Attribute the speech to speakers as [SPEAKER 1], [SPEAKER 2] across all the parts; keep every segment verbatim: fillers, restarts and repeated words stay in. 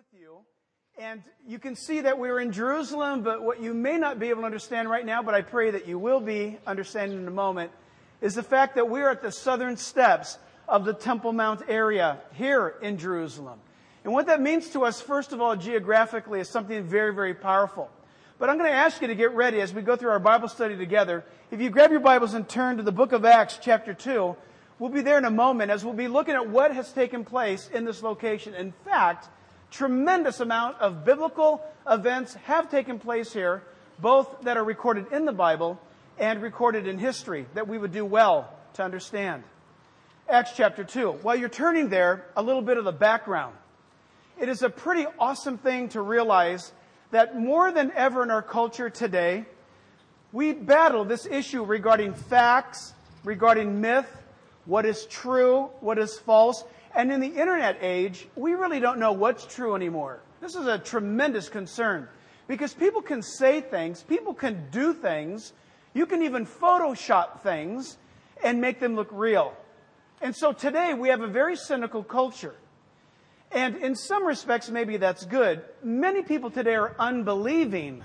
[SPEAKER 1] with you. And you can see that we're in Jerusalem, but what you may not be able to understand right now, but I pray that you will be understanding in a moment, is the fact that we're at the southern steps of the Temple Mount area here in Jerusalem. And what that means to us, first of all, geographically, is something very, very powerful. But I'm going to ask you to get ready as we go through our Bible study together. If you grab your Bibles and turn to the book of Acts, chapter two, we'll be there in a moment as we'll be looking at what has taken place in this location. In fact, tremendous amount of biblical events have taken place here, both that are recorded in the Bible and recorded in history, that we would do well to understand. Acts chapter two. While you're turning there, a little bit of the background. It is a pretty awesome thing to realize that more than ever in our culture today, we battle this issue regarding facts, regarding myth, what is true, what is false. And in the internet age, we really don't know what's true anymore. This is a tremendous concern because people can say things, people can do things, you can even Photoshop things and make them look real. And so today we have a very cynical culture. And in some respects, maybe that's good. Many people today are unbelieving.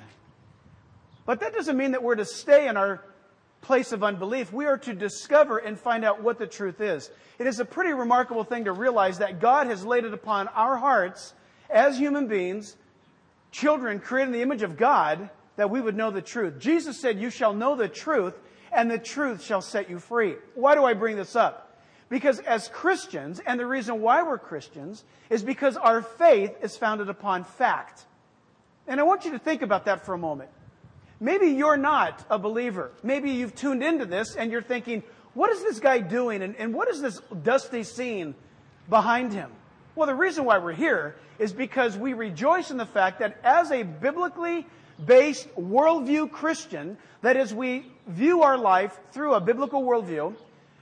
[SPEAKER 1] But that doesn't mean that we're to stay in our place of unbelief. We are to discover and find out what the truth is. It is a pretty remarkable thing to realize that God has laid it upon our hearts as human beings, children created in the image of God, that we would know the truth. Jesus said, "You shall know the truth, and the truth shall set you free." Why do I bring this up? Because as Christians, and the reason why we're Christians, is because our faith is founded upon fact. And I want you to think about that for a moment. Maybe you're not a believer. Maybe you've tuned into this and you're thinking, what is this guy doing? And, and what is this dusty scene behind him? Well, the reason why we're here is because we rejoice in the fact that as a biblically based worldview Christian, that is, we view our life through a biblical worldview,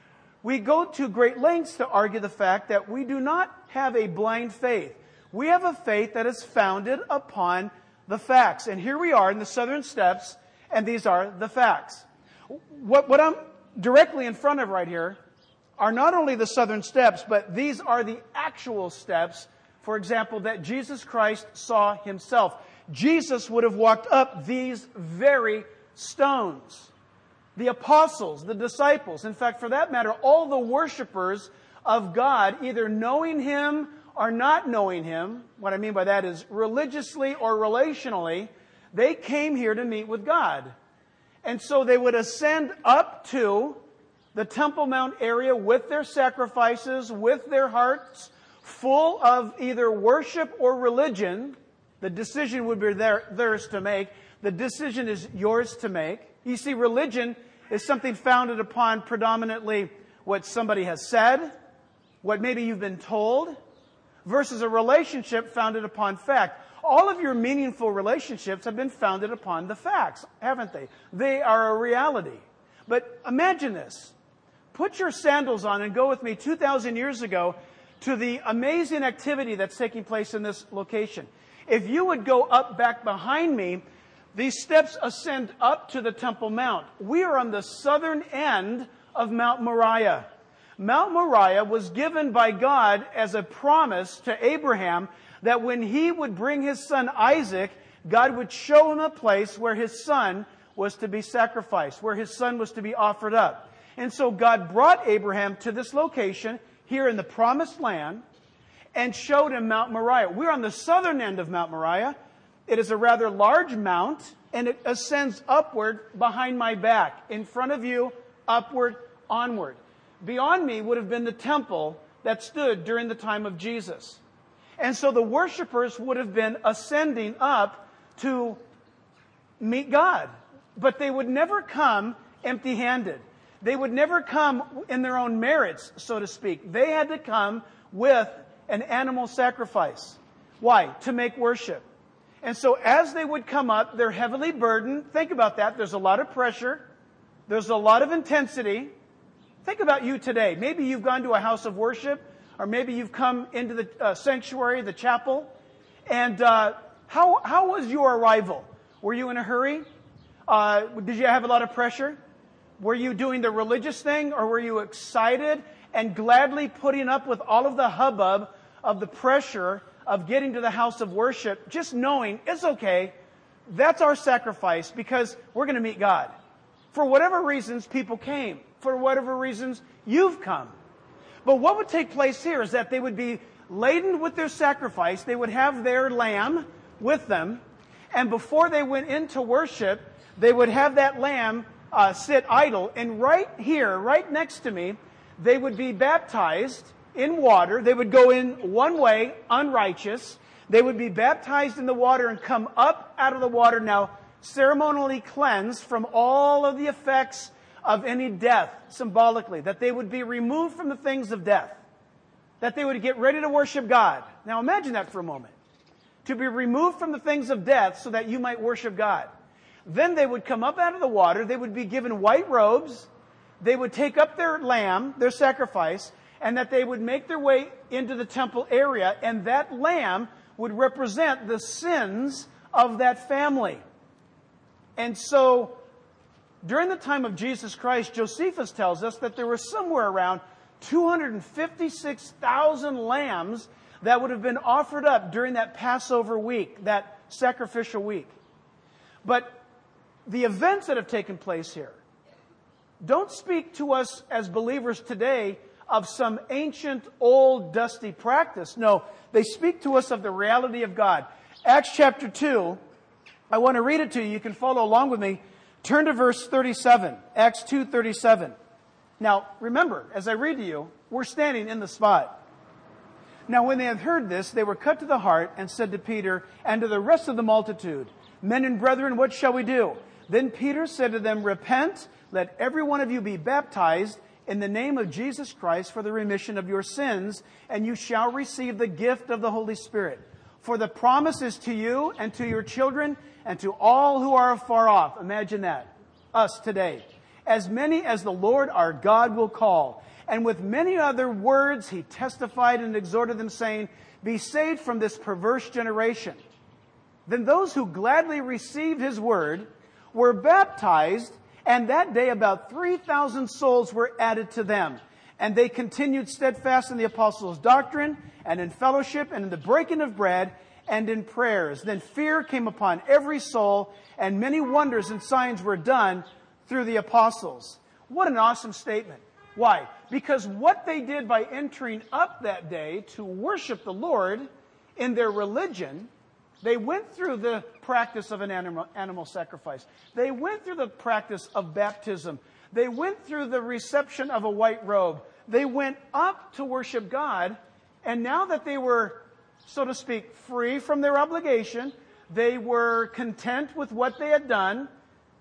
[SPEAKER 1] we go to great lengths to argue the fact that we do not have a blind faith. We have a faith that is founded upon the facts. And here we are in the southern steps, and these are the facts. What, what I'm directly in front of right here are not only the southern steps, but these are the actual steps, for example, that Jesus Christ saw himself. Jesus would have walked up these very stones. The apostles, the disciples, in fact, for that matter, all the worshipers of God, either knowing him or not knowing him, what I mean by that is religiously or relationally, they came here to meet with God. And so they would ascend up to the Temple Mount area with their sacrifices, with their hearts full of either worship or religion. The decision would be their, theirs to make. The decision is yours to make. You see, religion is something founded upon predominantly what somebody has said, what maybe you've been told, versus a relationship founded upon fact. All of your meaningful relationships have been founded upon the facts, haven't they? They are a reality. But imagine this. Put your sandals on and go with me two thousand years ago to the amazing activity that's taking place in this location. If you would go up back behind me, these steps ascend up to the Temple Mount. We are on the southern end of Mount Moriah. Mount Moriah was given by God as a promise to Abraham that when he would bring his son Isaac, God would show him a place where his son was to be sacrificed, where his son was to be offered up. And so God brought Abraham to this location here in the Promised Land and showed him Mount Moriah. We're on the southern end of Mount Moriah. It is a rather large mount, and it ascends upward behind my back, in front of you, upward, onward. Beyond me would have been the temple that stood during the time of Jesus. And so the worshipers would have been ascending up to meet God. But they would never come empty-handed. They would never come in their own merits, so to speak. They had to come with an animal sacrifice. Why? To make worship. And so as they would come up, they're heavily burdened. Think about that. There's a lot of pressure. There's a lot of intensity. Think about you today. Maybe you've gone to a house of worship, or maybe you've come into the uh, sanctuary, the chapel. And uh, how how was your arrival? Were you in a hurry? Uh, did you have a lot of pressure? Were you doing the religious thing, or were you excited and gladly putting up with all of the hubbub of the pressure of getting to the house of worship, just knowing it's okay. That's our sacrifice because we're going to meet God. For whatever reasons, people came. For whatever reasons, you've come. But what would take place here is that they would be laden with their sacrifice. They would have their lamb with them. And before they went into worship, they would have that lamb uh, sit idle. And right here, right next to me, they would be baptized in water. They would go in one way, unrighteous. They would be baptized in the water and come up out of the water now ceremonially cleansed from all of the effects of any death, symbolically. That they would be removed from the things of death. That they would get ready to worship God. Now imagine that for a moment. To be removed from the things of death so that you might worship God. Then they would come up out of the water. They would be given white robes. They would take up their lamb, their sacrifice, and that they would make their way into the temple area. And that lamb would represent the sins of that family. And so, during the time of Jesus Christ, Josephus tells us that there were somewhere around two hundred fifty-six thousand lambs that would have been offered up during that Passover week, that sacrificial week. But the events that have taken place here don't speak to us as believers today of some ancient, old, dusty practice. No, they speak to us of the reality of God. Acts chapter two, I want to read it to you. You can follow along with me. Turn to verse thirty-seven, Acts two thirty-seven. Now, remember, as I read to you, we're standing in the spot. Now, when they had heard this, they were cut to the heart and said to Peter and to the rest of the multitude, Men and brethren, what shall we do? Then Peter said to them, Repent, let every one of you be baptized in the name of Jesus Christ for the remission of your sins, and you shall receive the gift of the Holy Spirit. For the promise is to you and to your children and to all who are afar off. Imagine that. Us today. As many as the Lord our God will call. And with many other words he testified and exhorted them, saying, Be saved from this perverse generation. Then those who gladly received his word were baptized, and that day about three thousand souls were added to them. And they continued steadfast in the apostles' doctrine, and in fellowship, and in the breaking of bread, and in prayers. Then fear came upon every soul, and many wonders and signs were done through the apostles. What an awesome statement. Why? Because what they did by entering up that day to worship the Lord in their religion, they went through the practice of an animal, animal sacrifice. They went through the practice of baptism. They went through the reception of a white robe. They went up to worship God. And now that they were, so to speak, free from their obligation, they were content with what they had done,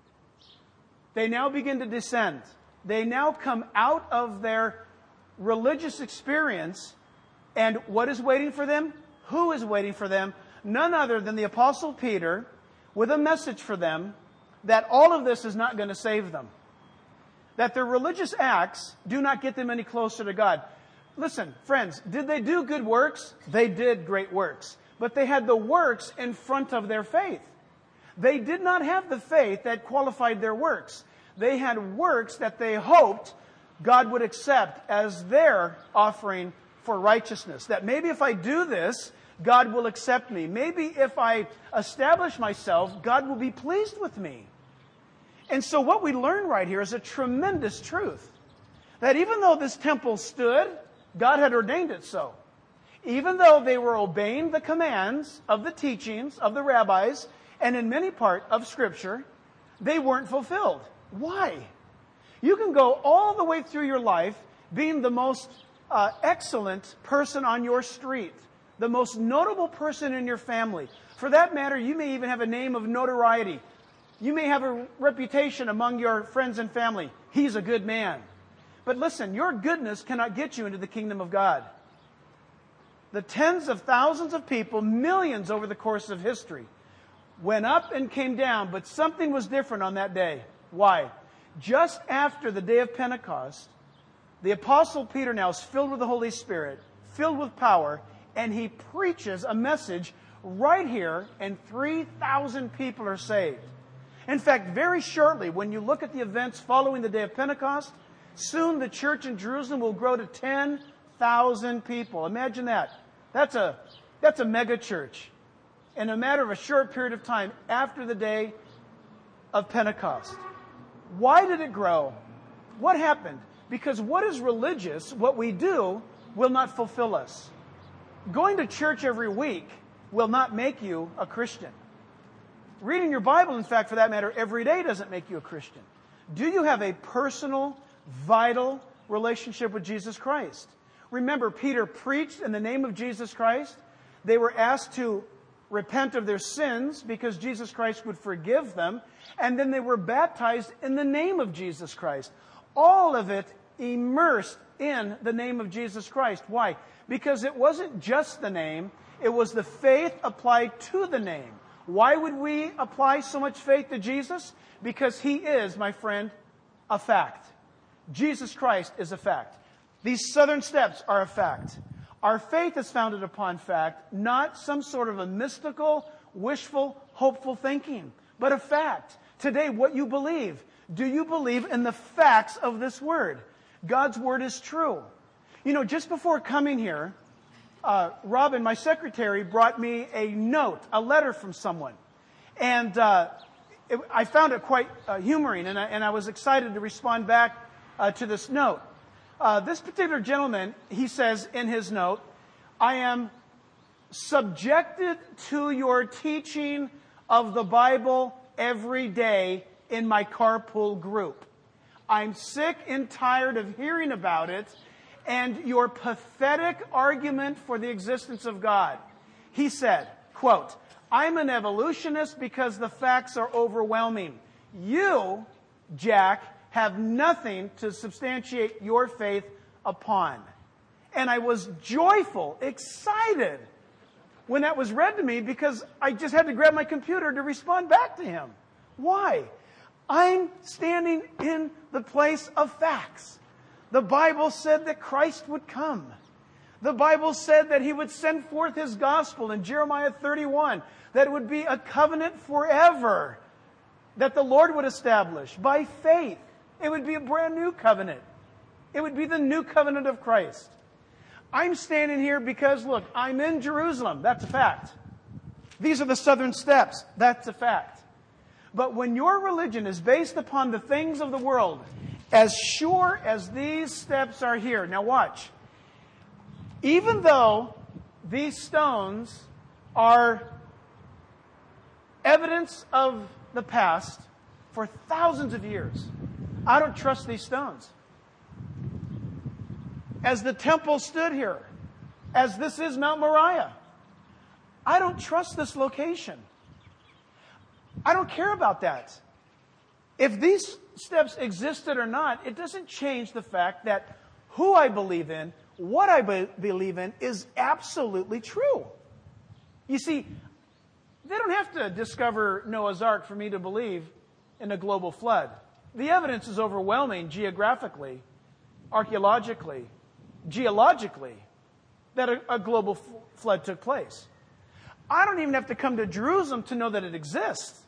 [SPEAKER 1] they now begin to descend. They now come out of their religious experience. And what is waiting for them? Who is waiting for them? None other than the Apostle Peter with a message for them that all of this is not going to save them. That their religious acts do not get them any closer to God. Listen, friends, did they do good works? They did great works. But they had the works in front of their faith. They did not have the faith that qualified their works. They had works that they hoped God would accept as their offering for righteousness. That maybe if I do this, God will accept me. Maybe if I establish myself, God will be pleased with me. And so what we learn right here is a tremendous truth. That even though this temple stood, God had ordained it so. Even though they were obeying the commands of the teachings of the rabbis, and in many part of Scripture, they weren't fulfilled. Why? You can go all the way through your life being the most uh, excellent person on your street, the most notable person in your family. For that matter, you may even have a name of notoriety. You may have a reputation among your friends and family. He's a good man. But listen, your goodness cannot get you into the kingdom of God. The tens of thousands of people, millions over the course of history, went up and came down, but something was different on that day. Why? Just after the day of Pentecost, the Apostle Peter now is filled with the Holy Spirit, filled with power, and he preaches a message right here, and three thousand people are saved. In fact, very shortly, when you look at the events following the day of Pentecost, soon the church in Jerusalem will grow to ten thousand people. Imagine that. That's a That's a mega church. In a matter of a short period of time after the day of Pentecost. Why did it grow? What happened? Because what is religious, what we do, will not fulfill us. Going to church every week will not make you a Christian. Reading your Bible, in fact, for that matter, every day doesn't make you a Christian. Do you have a personal, vital relationship with Jesus Christ? Remember, Peter preached in the name of Jesus Christ. They were asked to repent of their sins because Jesus Christ would forgive them. And then they were baptized in the name of Jesus Christ. All of it immersed in the name of Jesus Christ. Why? Because it wasn't just the name. It was the faith applied to the name. Why would we apply so much faith to Jesus? Because He is, my friend, a fact. Jesus Christ is a fact. These southern steps are a fact. Our faith is founded upon fact, not some sort of a mystical, wishful, hopeful thinking, but a fact. Today, what you believe. Do you believe in the facts of this Word? God's Word is true. You know, just before coming here, uh, Robin, my secretary, brought me a note, a letter from someone. And uh, it, I found it quite uh, humoring, and I, and I was excited to respond back uh, to this note. Uh, this particular gentleman, he says in his note, I am subjected to your teaching of the Bible every day in my carpool group. I'm sick and tired of hearing about it and your pathetic argument for the existence of God. He said, quote, I'm an evolutionist because the facts are overwhelming. You, Jack, have nothing to substantiate your faith upon. And I was joyful, excited when that was read to me because I just had to grab my computer to respond back to him. Why? I'm standing in the place of facts. The Bible said that Christ would come. The Bible said that He would send forth His gospel in Jeremiah thirty-one, that it would be a covenant forever that the Lord would establish by faith. It would be a brand new covenant. It would be the new covenant of Christ. I'm standing here because, look, I'm in Jerusalem. That's a fact. These are the southern steps. That's a fact. But when your religion is based upon the things of the world, as sure as these steps are here, now watch. Even though these stones are evidence of the past for thousands of years, I don't trust these stones. As the temple stood here, as this is Mount Moriah, I don't trust this location. I don't care about that. If these steps existed or not, it doesn't change the fact that who I believe in, what I be- believe in, is absolutely true. You see, they don't have to discover Noah's Ark for me to believe in a global flood. The evidence is overwhelming geographically, archaeologically, geologically, that a, a global f- flood took place. I don't even have to come to Jerusalem to know that it exists.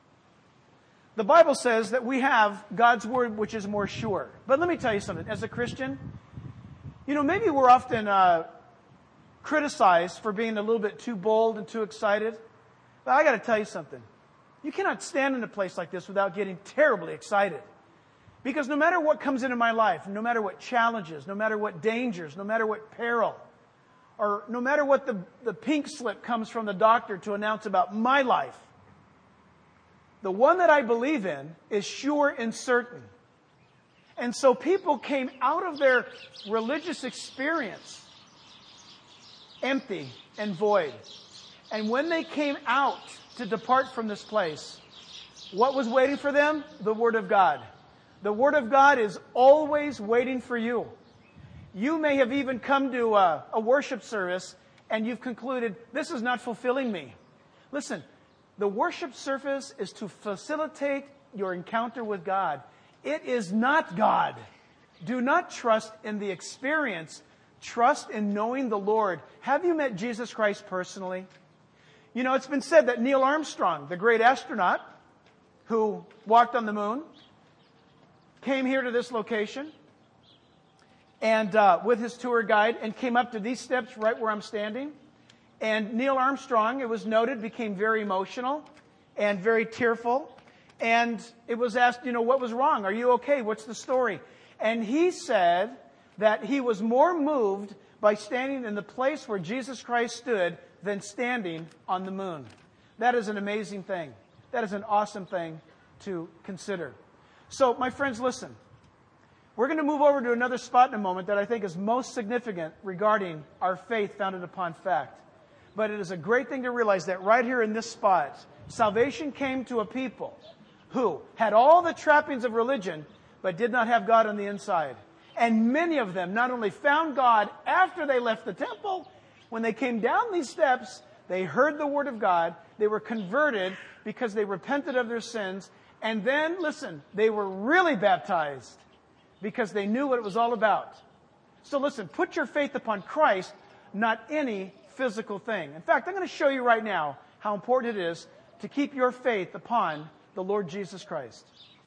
[SPEAKER 1] The Bible says that we have God's Word, which is more sure. But let me tell you something. As a Christian, you know, maybe we're often uh, criticized for being a little bit too bold and too excited. But I got to tell you something. You cannot stand in a place like this without getting terribly excited. Because no matter what comes into my life, no matter what challenges, no matter what dangers, no matter what peril, or no matter what the, the pink slip comes from the doctor to announce about my life, the one that I believe in is sure and certain. And so people came out of their religious experience empty and void. And when they came out to depart from this place, what was waiting for them? The Word of God. The Word of God is always waiting for you. You may have even come to a, a worship service and you've concluded, this is not fulfilling me. Listen, the worship service is to facilitate your encounter with God. It is not God. Do not trust in the experience. Trust in knowing the Lord. Have you met Jesus Christ personally? You know, it's been said that Neil Armstrong, the great astronaut who walked on the moon, came here to this location and uh, with his tour guide and came up to these steps right where I'm standing. And Neil Armstrong, it was noted, became very emotional and very tearful. And it was asked, you know, what was wrong? Are you okay? What's the story? And he said that he was more moved by standing in the place where Jesus Christ stood than standing on the moon. That is an amazing thing. That is an awesome thing to consider. So, my friends, listen. We're going to move over to another spot in a moment that I think is most significant regarding our faith founded upon fact. But it is a great thing to realize that right here in this spot, salvation came to a people who had all the trappings of religion, but did not have God on the inside. And many of them not only found God after they left the temple, when they came down these steps, they heard the Word of God, they were converted because they repented of their sins, and then, listen, they were really baptized because they knew what it was all about. So listen, put your faith upon Christ, not any physical thing. In fact, I'm going to show you right now how important it is to keep your faith upon the Lord Jesus Christ.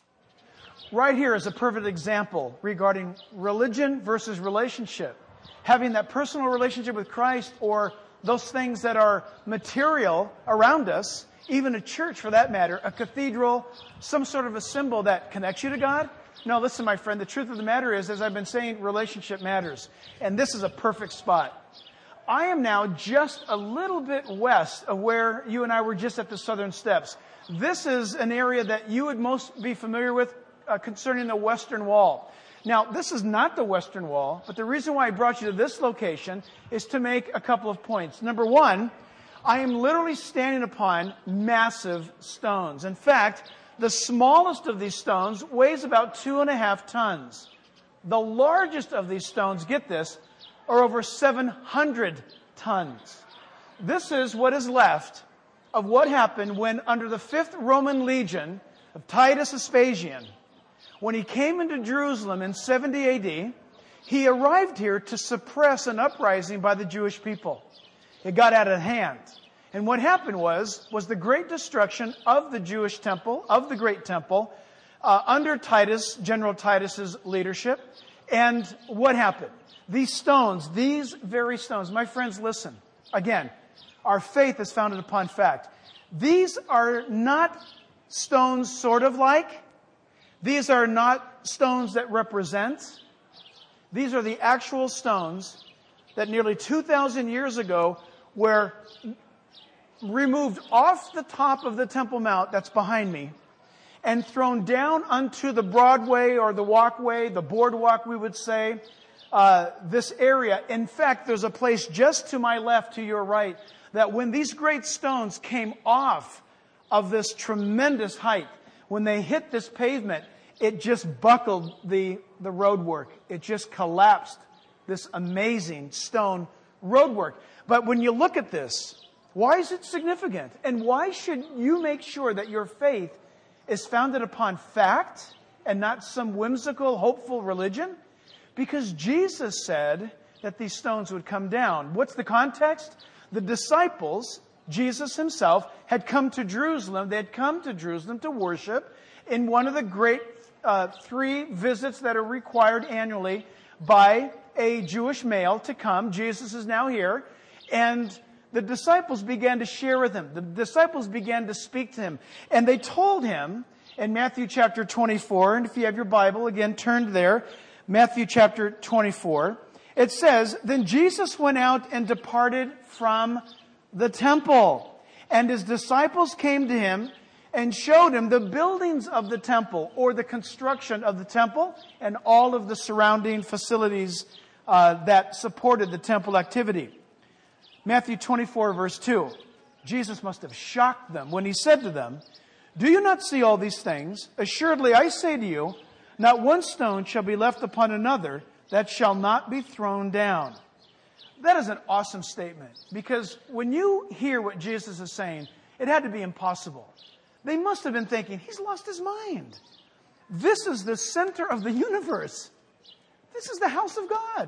[SPEAKER 1] Right here is a perfect example regarding religion versus relationship. Having that personal relationship with Christ, or those things that are material around us, even a church for that matter, a cathedral, some sort of a symbol that connects you to God. No, listen, my friend, the truth of the matter is, as I've been saying, relationship matters. And this is a perfect spot. I am now just a little bit west of where you and I were just at the southern steps. This is an area that you would most be familiar with uh, concerning the Western Wall. Now, this is not the Western Wall, but the reason why I brought you to this location is to make a couple of points. Number one, I am literally standing upon massive stones. In fact, the smallest of these stones weighs about two and a half tons. The largest of these stones, get this, are over seven hundred tons. This is what is left of what happened when, under the fifth Roman legion of Titus Vespasian, when he came into Jerusalem in seventy A D, he arrived here to suppress an uprising by the Jewish people. It got out of hand. And what happened was, was the great destruction of the Jewish temple, of the great temple, uh, under Titus, General Titus's leadership. And what happened? These stones, these very stones, my friends, listen. Again, our faith is founded upon fact. These are not stones sort of like. These are not stones that represent. These are the actual stones that nearly two thousand years ago were removed off the top of the Temple Mount that's behind me and thrown down onto the Broadway or the walkway, the boardwalk we would say, uh, this area. In fact, there's a place just to my left, to your right, that when these great stones came off of this tremendous height, when they hit this pavement, it just buckled the, the roadwork. It just collapsed this amazing stone roadwork. But when you look at this, why is it significant? And why should you make sure that your faith is founded upon fact and not some whimsical, hopeful religion? Because Jesus said that these stones would come down. What's the context? The disciples, Jesus himself, had come to Jerusalem. They had come to Jerusalem to worship in one of the great uh, three visits that are required annually by a Jewish male to come. Jesus is now here. And the disciples began to share with him. The disciples began to speak to him. And they told him in Matthew chapter twenty-four, and if you have your Bible, again, turned there, Matthew chapter twenty-four, it says, "Then Jesus went out and departed from the temple. And his disciples came to him and showed him the buildings of the temple," or the construction of the temple, and all of the surrounding facilities uh, that supported the temple activity. Matthew twenty-four, verse two. Jesus must have shocked them when he said to them, "Do you not see all these things? Assuredly, I say to you, not one stone shall be left upon another that shall not be thrown down." That is an awesome statement, because when you hear what Jesus is saying, it had to be impossible. They must have been thinking, he's lost his mind. This is the center of the universe. This is the house of God.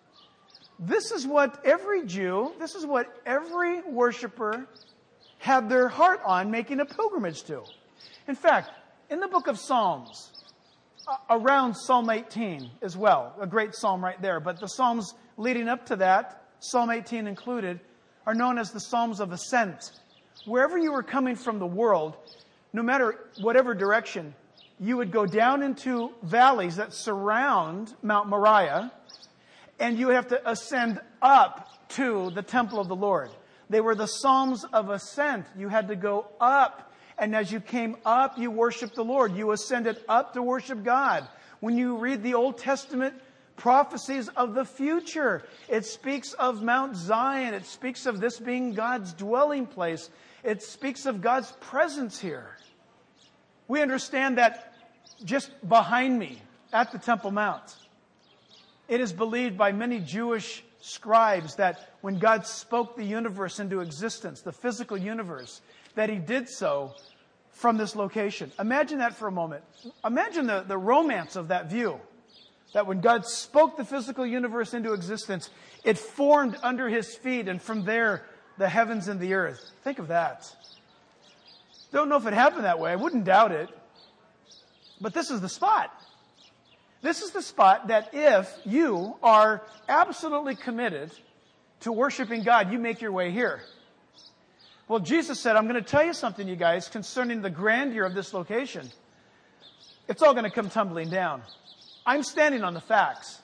[SPEAKER 1] This is what every Jew, this is what every worshiper had their heart on making a pilgrimage to. In fact, in the book of Psalms, around Psalm eighteen as well, a great psalm right there, but the psalms leading up to that, Psalm eighteen included, are known as the Psalms of Ascent. Wherever you were coming from the world, no matter whatever direction, you would go down into valleys that surround Mount Moriah, and you would have to ascend up to the temple of the Lord. They were the Psalms of Ascent. You had to go up, and as you came up, you worshiped the Lord. You ascended up to worship God. When you read the Old Testament prophecies of the future, it speaks of Mount Zion. It speaks of this being God's dwelling place. It speaks of God's presence here. We understand that just behind me at the Temple Mount, it is believed by many Jewish scribes that when God spoke the universe into existence, the physical universe, that He did so from this location. Imagine that for a moment. Imagine the, the romance of that view. That when God spoke the physical universe into existence, it formed under His feet, and from there, the heavens and the earth. Think of that. Don't know if it happened that way. I wouldn't doubt it. But this is the spot. This is the spot that if you are absolutely committed to worshiping God, you make your way here. Well, Jesus said, I'm going to tell you something, you guys, concerning the grandeur of this location. It's all going to come tumbling down. I'm standing on the facts.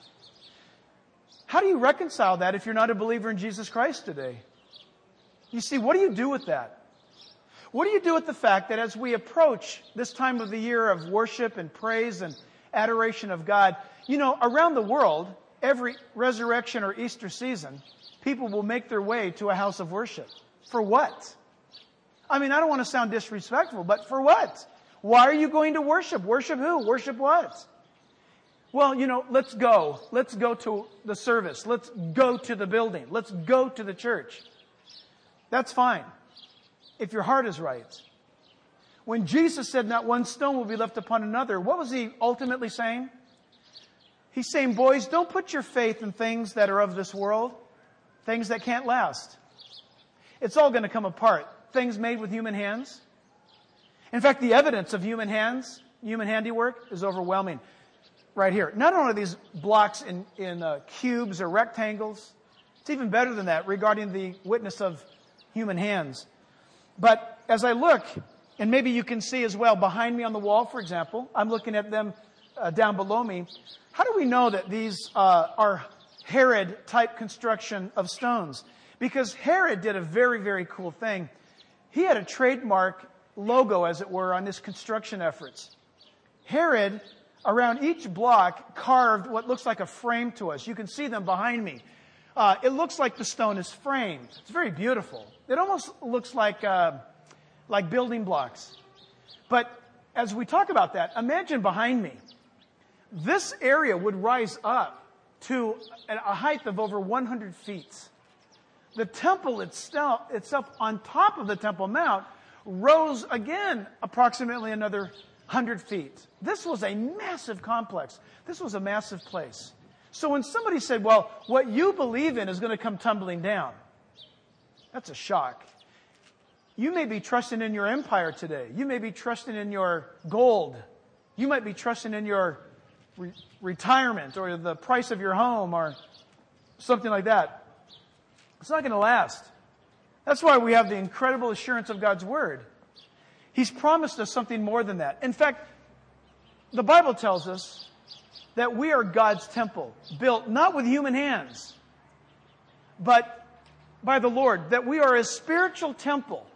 [SPEAKER 1] How do you reconcile that if you're not a believer in Jesus Christ today? You see, what do you do with that? What do you do with the fact that as we approach this time of the year of worship and praise and adoration of God, you know, around the world, every resurrection or Easter season, people will make their way to a house of worship. For what? I mean, I don't want to sound disrespectful, but for what? Why are you going to worship? Worship who? Worship what? Well, you know, let's go. Let's go to the service. Let's go to the building. Let's go to the church. That's fine, if your heart is right. When Jesus said not one stone will be left upon another, what was He ultimately saying? He's saying, boys, don't put your faith in things that are of this world, things that can't last. It's all going to come apart. Things made with human hands. In fact, the evidence of human hands, human handiwork, is overwhelming. Right here. Not only are these blocks in, in uh, cubes or rectangles, it's even better than that regarding the witness of human hands. But as I look, and maybe you can see as well behind me on the wall, for example, I'm looking at them uh, down below me. How do we know that these uh, are Herod-type construction of stones? Because Herod did a very, very cool thing. He had a trademark logo, as it were, on his construction efforts. Herod, around each block, carved what looks like a frame to us. You can see them behind me. Uh, it looks like the stone is framed. It's very beautiful. It almost looks like uh, like building blocks. But as we talk about that, imagine behind me. This area would rise up to a height of over one hundred feet. The temple itself, itself on top of the Temple Mount rose again approximately another one hundred feet. This was a massive complex. This was a massive place. So when somebody said, well, what you believe in is going to come tumbling down, that's a shock. You may be trusting in your empire today. You may be trusting in your gold. You might be trusting in your re- retirement or the price of your home or something like that. It's not going to last. That's why we have the incredible assurance of God's Word. He's promised us something more than that. In fact, the Bible tells us that we are God's temple, built not with human hands, but by the Lord, that we are a spiritual temple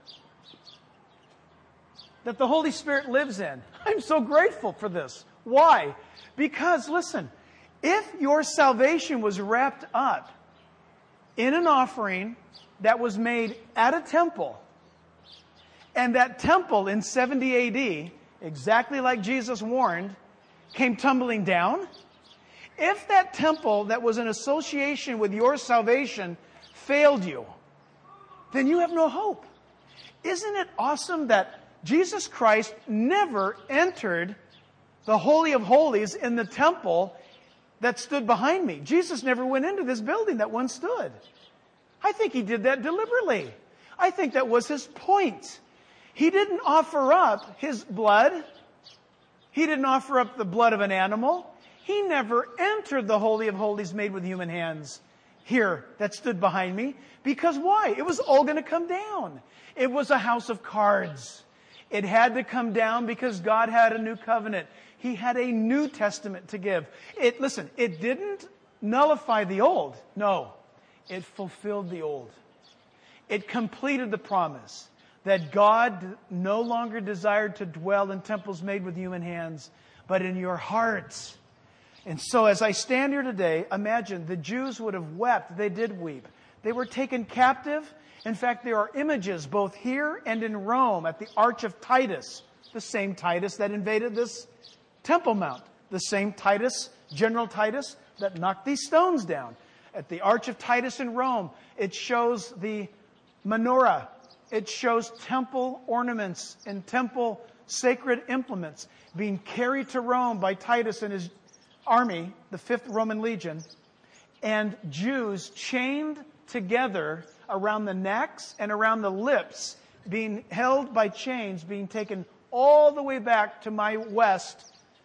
[SPEAKER 1] that the Holy Spirit lives in. I'm so grateful for this. Why? Because, listen, if your salvation was wrapped up in an offering that was made at a temple, and that temple in seventy A D, exactly like Jesus warned, came tumbling down, if that temple that was in association with your salvation failed you, then you have no hope. Isn't it awesome that Jesus Christ never entered the Holy of Holies in the temple that stood behind me? Jesus never went into this building that once stood. I think He did that deliberately. I think that was His point. He didn't offer up His blood. He didn't offer up the blood of an animal. He never entered the Holy of Holies made with human hands. here that stood behind me. Because why? It was all going to come down. It was a house of cards. It had to come down because God had a new covenant. He had a New Testament to give. It, listen, it didn't nullify the old. No, it fulfilled the old. It completed the promise that God no longer desired to dwell in temples made with human hands, but in your hearts. And so as I stand here today, imagine the Jews would have wept. They did weep. They were taken captive. In fact, there are images both here and in Rome at the Arch of Titus, the same Titus that invaded this Temple Mount, the same Titus, General Titus, that knocked these stones down. At the Arch of Titus in Rome, it shows the menorah. It shows temple ornaments and temple sacred implements being carried to Rome by Titus and his army, the Fifth Roman Legion, and Jews chained together around the necks and around the lips, being held by chains, being taken all the way back to my west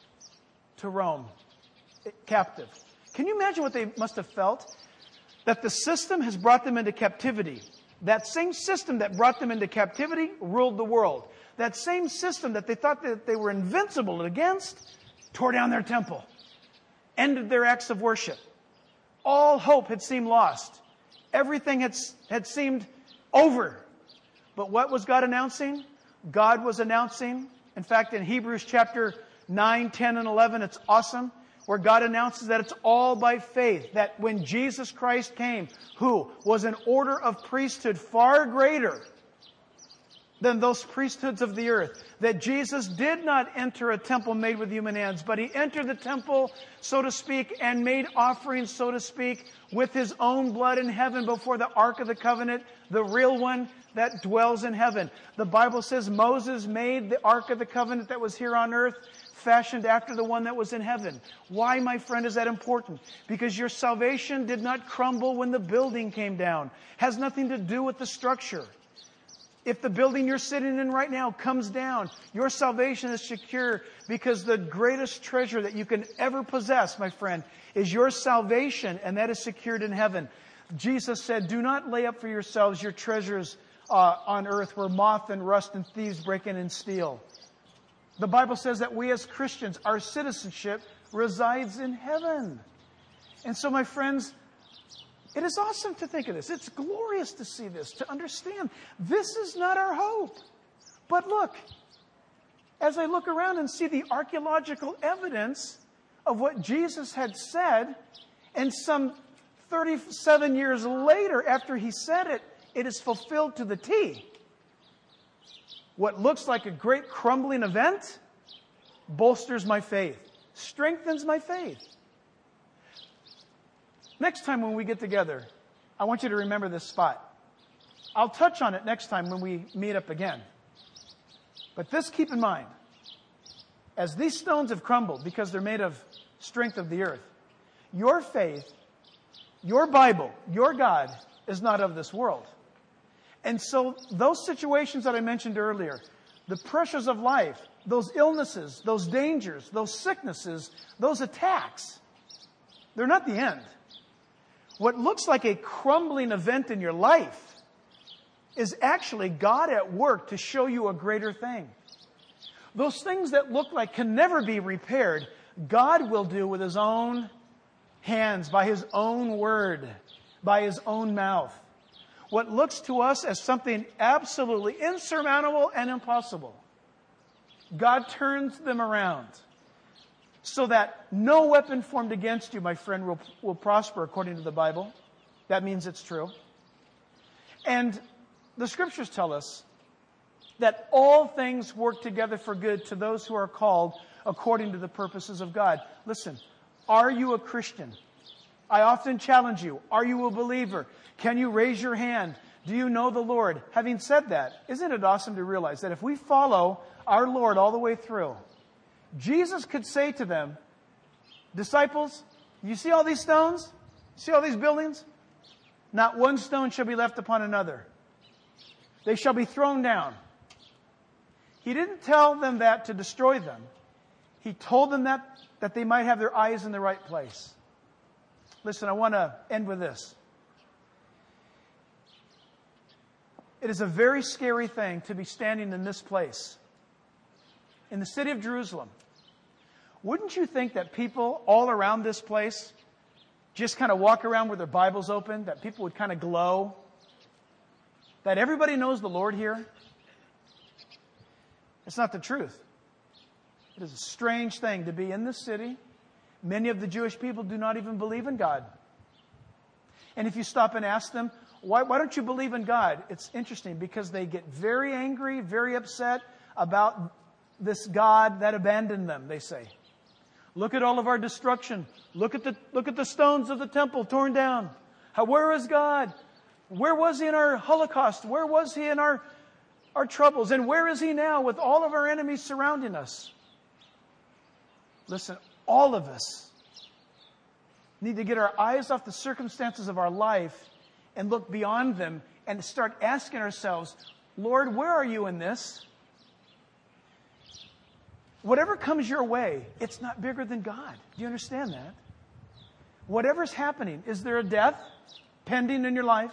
[SPEAKER 1] to Rome, captive. Can you imagine what they must have felt? That the system has brought them into captivity. That same system that brought them into captivity ruled the world. That same system that they thought that they were invincible against tore down their temple, ended their acts of worship. All hope had seemed lost. Everything had, had seemed over. But what was God announcing? God was announcing, in fact, in Hebrews chapter nine, ten, and eleven, it's awesome, where God announces that it's all by faith, that when Jesus Christ came, who was an order of priesthood far greater than those priesthoods of the earth, that Jesus did not enter a temple made with human hands, but He entered the temple, so to speak, and made offerings, so to speak, with His own blood in heaven before the Ark of the Covenant, the real one that dwells in heaven. The Bible says Moses made the Ark of the Covenant that was here on earth, fashioned after the one that was in heaven. Why, my friend, is that important? Because your salvation did not crumble when the building came down. Has nothing to do with the structure. If the building you're sitting in right now comes down, your salvation is secure, because the greatest treasure that you can ever possess, my friend, is your salvation, and that is secured in heaven. Jesus said, do not lay up for yourselves your treasures uh, on earth where moth and rust and thieves break in and steal. The Bible says that we as Christians, our citizenship resides in heaven. And so, my friends, it is awesome to think of this. It's glorious to see this, to understand this is not our hope. But look, as I look around and see the archaeological evidence of what Jesus had said, and some thirty-seven years later after He said it, it is fulfilled to the T. What looks like a great crumbling event bolsters my faith, strengthens my faith. Next time when we get together, I want you to remember this spot. I'll touch on it next time when we meet up again. But this keep in mind. As these stones have crumbled because they're made of strength of the earth, your faith, your Bible, your God is not of this world. And so those situations that I mentioned earlier, the pressures of life, those illnesses, those dangers, those sicknesses, those attacks, they're not the end. What looks like a crumbling event in your life is actually God at work to show you a greater thing. Those things that look like can never be repaired, God will do with His own hands, by His own word, by His own mouth. What looks to us as something absolutely insurmountable and impossible, God turns them around so that no weapon formed against you, my friend, will, will prosper according to the Bible. That means it's true. And the Scriptures tell us that all things work together for good to those who are called according to the purposes of God. Listen, are you a Christian? I often challenge you. Are you a believer? Can you raise your hand? Do you know the Lord? Having said that, isn't it awesome to realize that if we follow our Lord all the way through, Jesus could say to them, disciples, you see all these stones? See all these buildings? Not one stone shall be left upon another. They shall be thrown down. He didn't tell them that to destroy them. He told them that, that they might have their eyes in the right place. Listen, I want to end with this. It is a very scary thing to be standing in this place, in the city of Jerusalem. Wouldn't you think that people all around this place just kind of walk around with their Bibles open, that people would kind of glow, that everybody knows the Lord here? It's not the truth. It is a strange thing to be in this city. Many of the Jewish people do not even believe in God. And if you stop and ask them, why, why don't you believe in God? It's interesting because they get very angry, very upset about this God that abandoned them, they say. Look at all of our destruction. Look at the, look at the stones of the temple torn down. How, where is God? Where was He in our Holocaust? Where was He in our, our troubles? And where is He now with all of our enemies surrounding us? Listen, all of us need to get our eyes off the circumstances of our life and look beyond them and start asking ourselves, Lord, where are you in this? Whatever comes your way, it's not bigger than God. Do you understand that? Whatever's happening, is there a death pending in your life?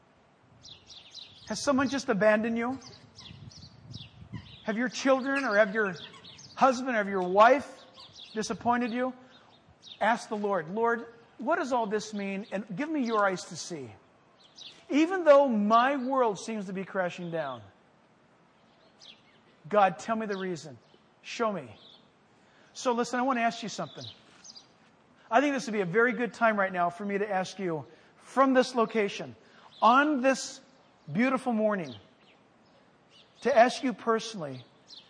[SPEAKER 1] Has someone just abandoned you? Have your children or have your husband or have your wife disappointed you? Ask the Lord, Lord, what does all this mean? And give me your eyes to see. Even though my world seems to be crashing down, God, tell me the reason. Show me. So listen, I want to ask you something. I think this would be a very good time right now for me to ask you from this location, on this beautiful morning, to ask you personally,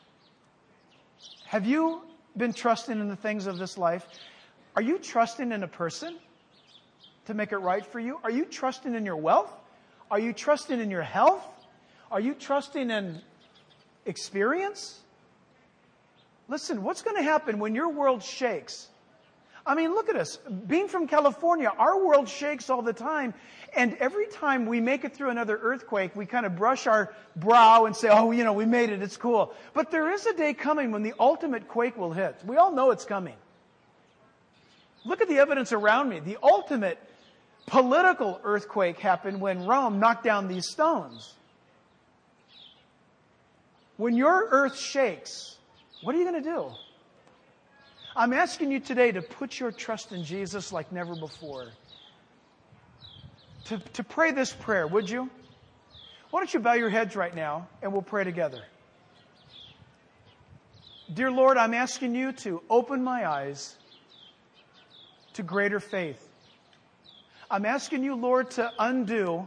[SPEAKER 1] have you been trusting in the things of this life? Are you trusting in a person to make it right for you? Are you trusting in your wealth? Are you trusting in your health? Are you trusting in experience? Listen, what's going to happen when your world shakes? I mean, look at us. Being from California, our world shakes all the time. And every time we make it through another earthquake, we kind of brush our brow and say, oh, you know, we made it. It's cool. But there is a day coming when the ultimate quake will hit. We all know it's coming. Look at the evidence around me. The ultimate political earthquake happened when Rome knocked down these stones. When your earth shakes, what are you going to do? I'm asking you today to put your trust in Jesus like never before. To, to pray this prayer, would you? Why don't you bow your heads right now and we'll pray together. Dear Lord, I'm asking you to open my eyes to greater faith. I'm asking you, Lord, to undo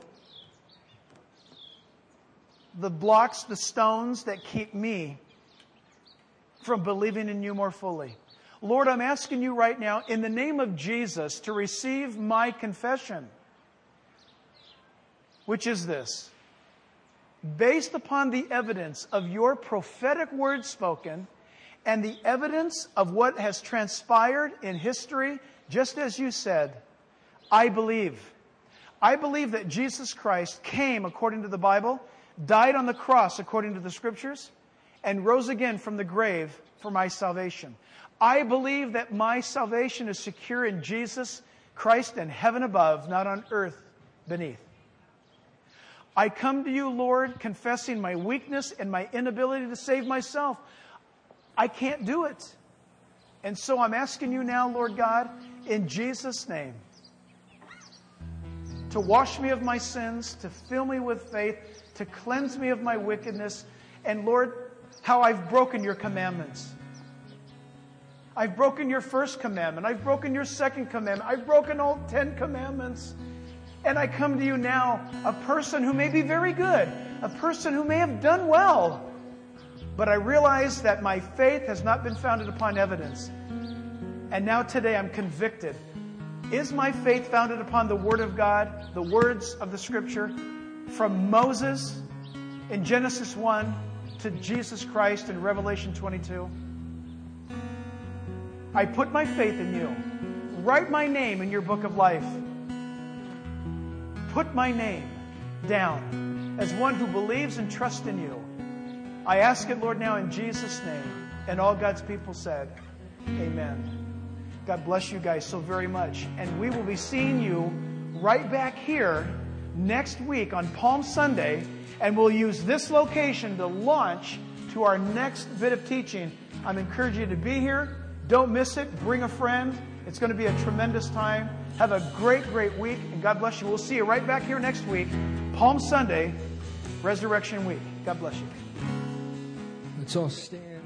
[SPEAKER 1] the blocks, the stones that keep me from believing in you more fully. Lord, I'm asking you right now, in the name of Jesus, to receive my confession, which is this. Based upon the evidence of your prophetic word spoken and the evidence of what has transpired in history, just as you said, I believe. I believe that Jesus Christ came according to the Bible, died on the cross according to the Scriptures, and rose again from the grave for my salvation. I believe that my salvation is secure in Jesus Christ in heaven above, not on earth beneath. I come to you, Lord, confessing my weakness and my inability to save myself. I can't do it. And so I'm asking you now, Lord God, in Jesus' name, to wash me of my sins, to fill me with faith, to cleanse me of my wickedness, and Lord, how I've broken your commandments. I've broken your first commandment. I've broken your second commandment. I've broken all ten commandments. And I come to you now, a person who may be very good, a person who may have done well, but I realize that my faith has not been founded upon evidence. And now today I'm convicted. Is my faith founded upon the Word of God, the words of the Scripture, from Moses in Genesis one to Jesus Christ in Revelation twenty-two? I put my faith in you. Write my name in your book of life. Put my name down as one who believes and trusts in you. I ask it, Lord, now in Jesus' name. And all God's people said, amen. God bless you guys so very much. And we will be seeing you right back here next week on Palm Sunday And we'll use this location to launch to our next bit of teaching. I'm encouraging you to be here. Don't miss it. Bring a friend. It's going to be a tremendous time. Have a great, great week, and God bless you. We'll see you right back here next week, Palm Sunday, Resurrection Week. God bless you.
[SPEAKER 2] Let's all stand.